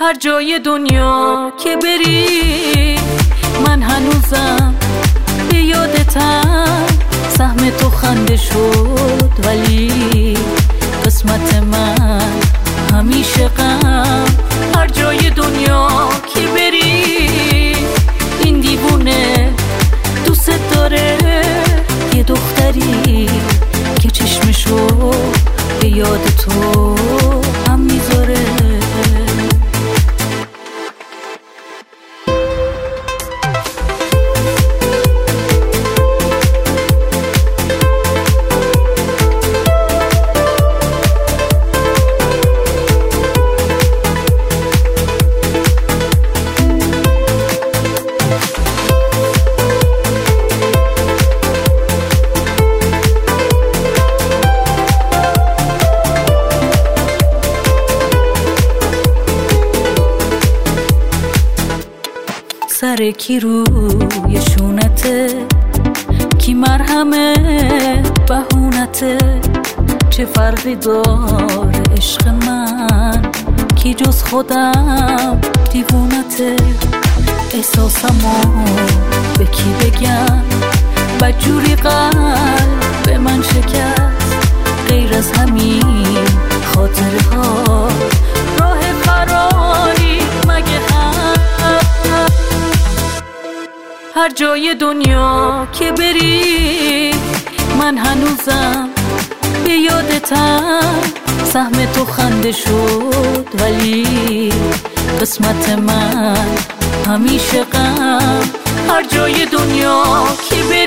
هر جای دنیا که بری من هنوزم به یادتم. سهم تو خنده شد ولی قسمت من همیشه غم. هر جای دنیا که بری این دیوونه دوست داره یه دختری که چشمشو به یاد تو هم میذاره. سر کی روی شونته، کی مرهمه بهونته. چه فرقی داره عشق من، کی جز خودم دیوونته. احساسمو به کی بگم، بدجوری قلب به من شکست. غیر از همین خاطره ها راه فراری مگه هست؟ هر جای دنیا که بری من هنوزم به یادتم. سهم تو خنده شد ولی قسمت من همیشه غم. هر جای دنیا که بری